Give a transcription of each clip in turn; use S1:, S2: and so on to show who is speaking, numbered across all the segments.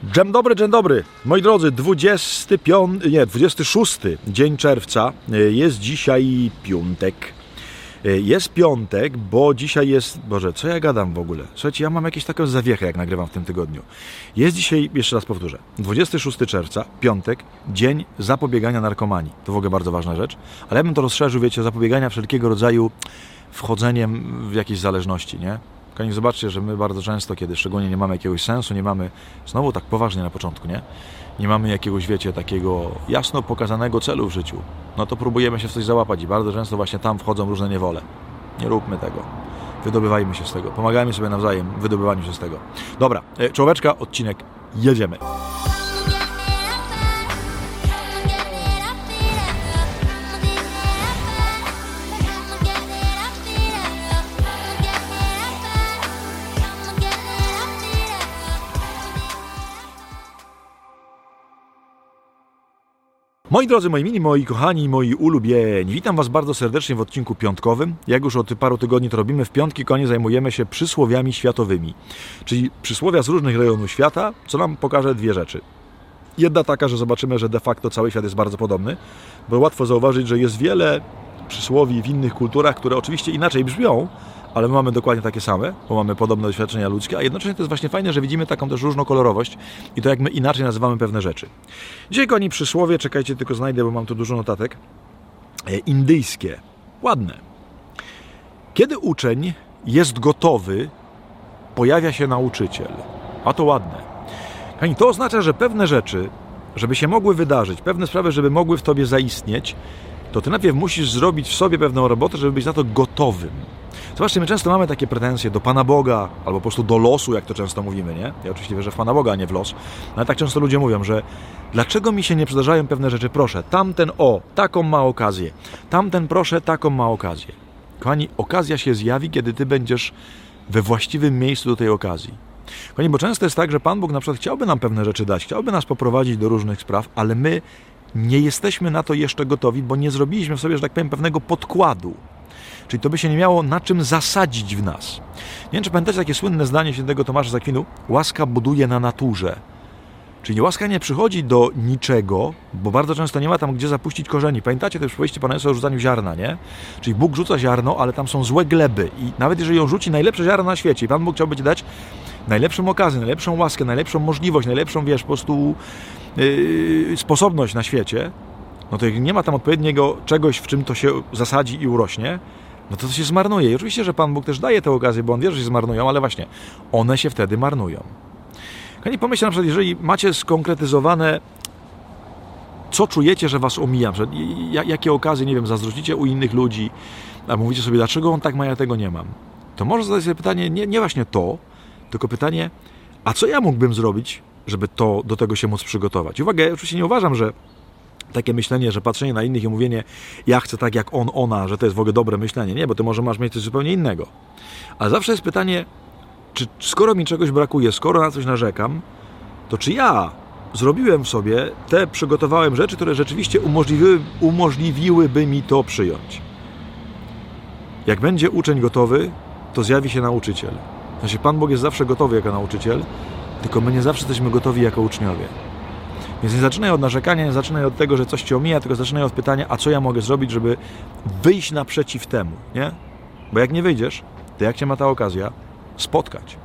S1: Dzień dobry, moi drodzy, 26 dzień czerwca, jest dzisiaj piątek. Jest piątek, bo dzisiaj jest... Boże, co ja gadam w ogóle? Słuchajcie, ja mam jakieś taką zawiechę, jak nagrywam w tym tygodniu. Jest dzisiaj, jeszcze raz powtórzę, 26 czerwca, piątek, dzień zapobiegania narkomanii. To w ogóle bardzo ważna rzecz. Ale ja bym to rozszerzył, wiecie, zapobiegania wszelkiego rodzaju wchodzeniem w jakieś zależności, nie? Kochani, zobaczcie, że my bardzo często, kiedy szczególnie nie mamy jakiegoś sensu, nie mamy, znowu tak poważnie na początku, nie mamy jakiegoś, wiecie, takiego jasno pokazanego celu w życiu, no to próbujemy się w coś załapać i bardzo często właśnie tam wchodzą różne niewole. Nie róbmy tego. Wydobywajmy się z tego. Pomagajmy sobie nawzajem w wydobywaniu się z tego. Dobra, czołóweczka, odcinek, jedziemy. Moi drodzy, moi mili, moi kochani, moi ulubieni, witam Was bardzo serdecznie w odcinku piątkowym. Jak już od paru tygodni to robimy, w piątki, kochani, zajmujemy się przysłowiami światowymi. Czyli przysłowia z różnych rejonów świata, co nam pokaże dwie rzeczy. Jedna taka, że zobaczymy, że de facto cały świat jest bardzo podobny, bo łatwo zauważyć, że jest wiele przysłowi w innych kulturach, które oczywiście inaczej brzmią, ale my mamy dokładnie takie same, bo mamy podobne doświadczenia ludzkie, a jednocześnie to jest właśnie fajne, że widzimy taką też różnokolorowość i to, jak my inaczej nazywamy pewne rzeczy. Dzisiaj, kochani, przysłowie, czekajcie, tylko znajdę, bo mam tu dużo notatek, indyjskie, ładne. Kiedy uczeń jest gotowy, pojawia się nauczyciel. A to ładne. Kochani, to oznacza, że pewne rzeczy, żeby się mogły wydarzyć, pewne sprawy, żeby mogły w tobie zaistnieć, to ty najpierw musisz zrobić w sobie pewną robotę, żeby być na to gotowym. Zobaczcie, my często mamy takie pretensje do Pana Boga, albo po prostu do losu, jak to często mówimy, nie? Ja oczywiście wierzę w Pana Boga, a nie w los. Ale tak często ludzie mówią, że dlaczego mi się nie przydarzają pewne rzeczy? Proszę, tamten taką ma okazję. Tamten, proszę, taką ma okazję. Kochani, okazja się zjawi, kiedy ty będziesz we właściwym miejscu do tej okazji. Kochani, bo często jest tak, że Pan Bóg na przykład chciałby nam pewne rzeczy dać, chciałby nas poprowadzić do różnych spraw, ale my nie jesteśmy na to jeszcze gotowi, bo nie zrobiliśmy w sobie, że tak powiem, pewnego podkładu. Czyli to by się nie miało na czym zasadzić w nas. Nie wiem, czy pamiętacie takie słynne zdanie świętego Tomasza z Akwinu? Łaska buduje na naturze. Czyli łaska nie przychodzi do niczego, bo bardzo często nie ma tam gdzie zapuścić korzeni. Pamiętacie też przypowieści Pana Jezusa o rzucaniu ziarna, nie? Czyli Bóg rzuca ziarno, ale tam są złe gleby. I nawet jeżeli on rzuci najlepsze ziarno na świecie i Pan Bóg chciałby ci dać najlepszą okazję, najlepszą łaskę, najlepszą możliwość, najlepszą, wiesz, po prostu sposobność na świecie, no to jak nie ma tam odpowiedniego czegoś, w czym to się zasadzi i urośnie, no to się zmarnuje. I oczywiście, że Pan Bóg też daje te okazje, bo On wie, że się zmarnują, ale właśnie one się wtedy marnują. Kochani, pomyślcie na przykład, jeżeli macie skonkretyzowane, co czujecie, że Was omija, jakie okazje, nie wiem, zazdrościcie u innych ludzi, a mówicie sobie, dlaczego on tak ma, ja tego nie mam. To może zadać sobie pytanie, nie właśnie to, tylko pytanie, a co ja mógłbym zrobić, żeby do tego się móc przygotować? Uwaga, ja oczywiście nie uważam, że takie myślenie, że patrzenie na innych i mówienie, ja chcę tak jak on, ona, że to jest w ogóle dobre myślenie. Nie, bo ty może masz mieć coś zupełnie innego. Ale zawsze jest pytanie, czy skoro mi czegoś brakuje, skoro na coś narzekam, to czy ja zrobiłem w sobie, przygotowałem rzeczy, które rzeczywiście umożliwiłyby mi to przyjąć. Jak będzie uczeń gotowy, to zjawi się nauczyciel. Znaczy, Pan Bóg jest zawsze gotowy jako nauczyciel, tylko my nie zawsze jesteśmy gotowi jako uczniowie. Więc nie zaczynaj od narzekania, nie zaczynaj od tego, że coś cię omija, tylko zaczynaj od pytania, a co ja mogę zrobić, żeby wyjść naprzeciw temu, nie? Bo jak nie wyjdziesz, to jak cię ma ta okazja spotkać?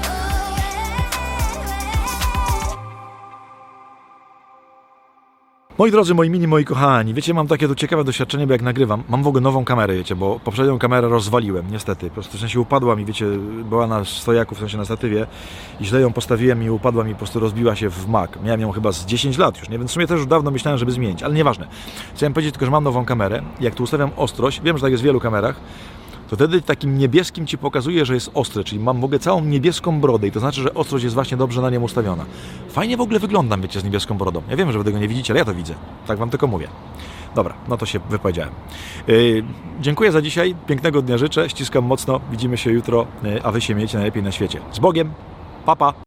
S1: Moi drodzy, moi mini, moi kochani, wiecie, mam takie tu ciekawe doświadczenie, bo jak nagrywam, mam w ogóle nową kamerę, wiecie, bo poprzednią kamerę rozwaliłem, niestety, po prostu w sensie upadła mi, wiecie, była na stojaku, w sensie na statywie i źle ją postawiłem i upadła mi, po prostu rozbiła się w mak. Miałem ją chyba z 10 lat już, nie? Więc w sumie też już dawno myślałem, żeby zmienić, ale nieważne. Chciałem powiedzieć tylko, że mam nową kamerę, jak tu ustawiam ostrość, wiem, że tak jest w wielu kamerach, to wtedy takim niebieskim ci pokazuje, że jest ostre, czyli mam w ogóle całą niebieską brodę i to znaczy, że ostrość jest właśnie dobrze na nią ustawiona. Fajnie w ogóle wyglądam, wiecie, z niebieską brodą. Ja wiem, że wy tego nie widzicie, ale ja to widzę. Tak wam tylko mówię. Dobra, no to się wypowiedziałem. Dziękuję za dzisiaj, pięknego dnia życzę, ściskam mocno, widzimy się jutro, a wy się miejcie najlepiej na świecie. Z Bogiem, pa pa!